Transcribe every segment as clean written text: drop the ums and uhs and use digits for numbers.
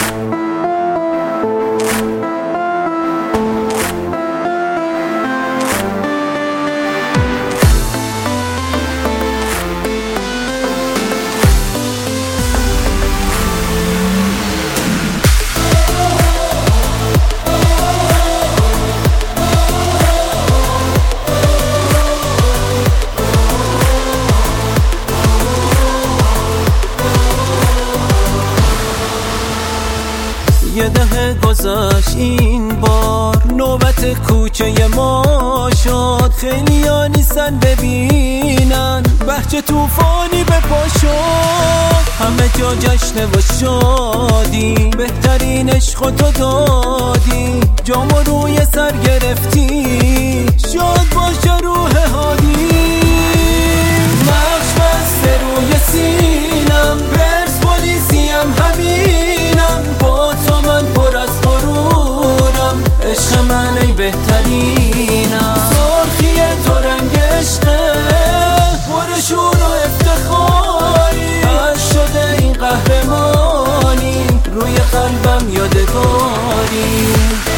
یه دهه گذشت این بار نوبت کوچه ما شد، خیلیا نیستن ببینن بهجه طوفانی به پا شد. همه جا جشنه و شادی، بهترین عشق تو دادی، جامو روی سر گرفتی، شاد باشه روح هادی. مخش بسته روی سینم، پرسپولیسیم همینم، با تو من پر از غرورم، عشق من ای بهترینم. سرخی تو رنگ عشقه، پر شور و افتخاری، عشق شده این قهرمانی، روی قلبم یادگاری.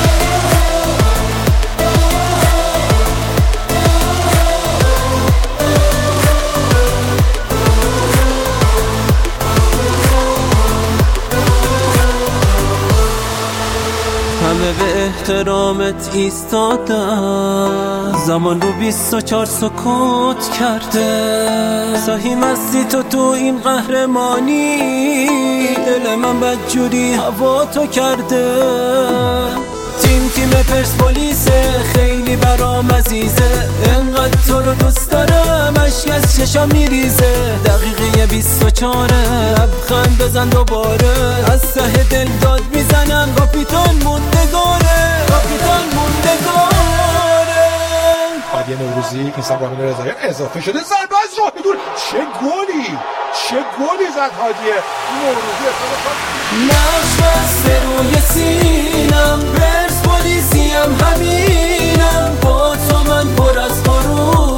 همه به احترامت ایستادن، زمان رو 24 سکوت کرده، سهیم هستی تو این قهرمانی، دل من بدجوری هوا تو کرده. تیم پرسپولیسه، خیلی برام عزیزه، انقدر تو رو دوست دارم اشک از چشام میریزه. دقیقه 24 لبخند بزن دوباره، از ته دل داد میزنم کاپیتان موندگاره، کاپیتان موندگاره. هادی نوروزی اینستاگرام رضایت اضافه شده، ضربه از راه دور، چه گلی زد هادی نوروزی. نقش بسته روی سینم، پرسپولیسیم همینم، با تو من پر از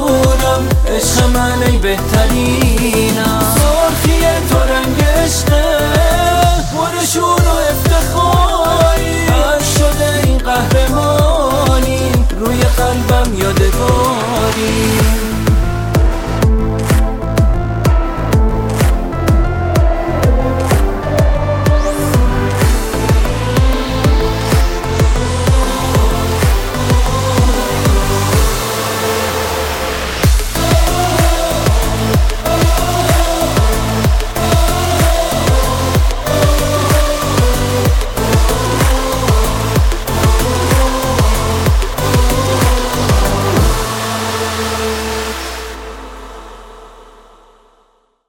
غرورم، عشق من ای بهترینم. سرخی تو رنگ عشقه،